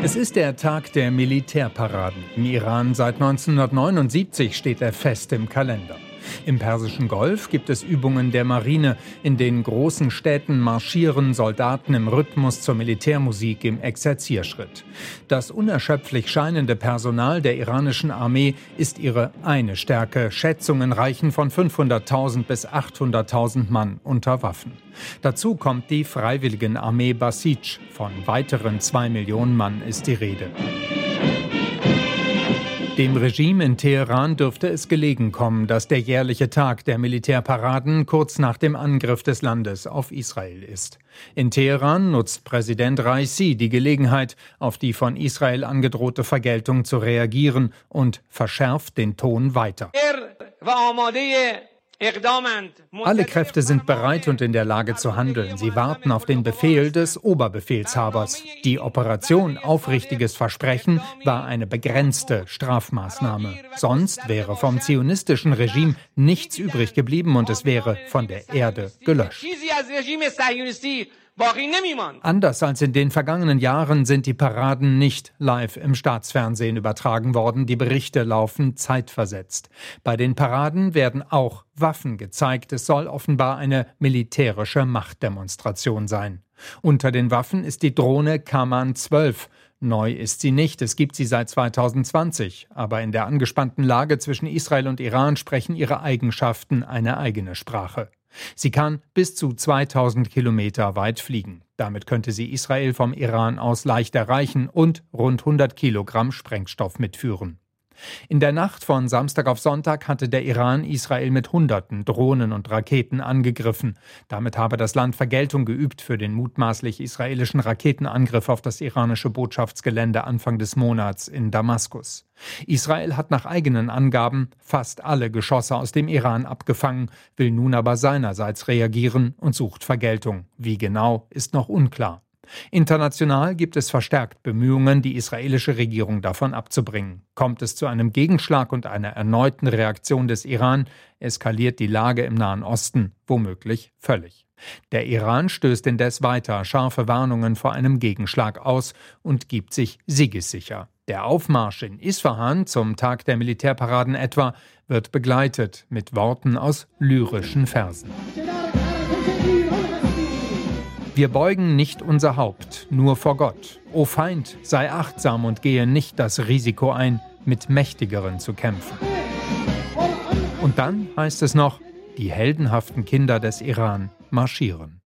Es ist der Tag der Militärparaden. Im Iran seit 1979 steht er fest im Kalender. Im Persischen Golf gibt es Übungen der Marine. In den großen Städten marschieren Soldaten im Rhythmus zur Militärmusik im Exerzierschritt. Das unerschöpflich scheinende Personal der iranischen Armee ist ihre eine Stärke. Schätzungen reichen von 500.000 bis 800.000 Mann unter Waffen. Dazu kommt die Freiwilligenarmee Basij. Von weiteren 2 Millionen Mann ist die Rede. Dem Regime in Teheran dürfte es gelegen kommen, dass der jährliche Tag der Militärparaden kurz nach dem Angriff des Landes auf Israel ist. In Teheran nutzt Präsident Raisi die Gelegenheit, auf die von Israel angedrohte Vergeltung zu reagieren und verschärft den Ton weiter. Alle Kräfte sind bereit und in der Lage zu handeln. Sie warten auf den Befehl des Oberbefehlshabers. Die Operation Aufrichtiges Versprechen war eine begrenzte Strafmaßnahme. Sonst wäre vom zionistischen Regime nichts übrig geblieben und es wäre von der Erde gelöscht. Anders als in den vergangenen Jahren sind die Paraden nicht live im Staatsfernsehen übertragen worden. Die Berichte laufen zeitversetzt. Bei den Paraden werden auch Waffen gezeigt. Es soll offenbar eine militärische Machtdemonstration sein. Unter den Waffen ist die Drohne Kaman 12. Neu ist sie nicht, es gibt sie seit 2020. Aber in der angespannten Lage zwischen Israel und Iran sprechen ihre Eigenschaften eine eigene Sprache. Sie kann bis zu 2000 Kilometer weit fliegen. Damit könnte sie Israel vom Iran aus leicht erreichen und rund 100 Kilogramm Sprengstoff mitführen. In der Nacht von Samstag auf Sonntag hatte der Iran Israel mit Hunderten Drohnen und Raketen angegriffen. Damit habe das Land Vergeltung geübt für den mutmaßlich israelischen Raketenangriff auf das iranische Botschaftsgelände Anfang des Monats in Damaskus. Israel hat nach eigenen Angaben fast alle Geschosse aus dem Iran abgefangen, will nun aber seinerseits reagieren und sucht Vergeltung. Wie genau, ist noch unklar. International gibt es verstärkt Bemühungen, die israelische Regierung davon abzubringen. Kommt es zu einem Gegenschlag und einer erneuten Reaktion des Iran, eskaliert die Lage im Nahen Osten womöglich völlig. Der Iran stößt indes weiter scharfe Warnungen vor einem Gegenschlag aus und gibt sich siegessicher. Der Aufmarsch in Isfahan zum Tag der Militärparaden etwa wird begleitet mit Worten aus lyrischen Versen. Wir beugen nicht unser Haupt, nur vor Gott. O Feind, sei achtsam und gehe nicht das Risiko ein, mit Mächtigeren zu kämpfen. Und dann heißt es noch, die heldenhaften Kinder des Iran marschieren.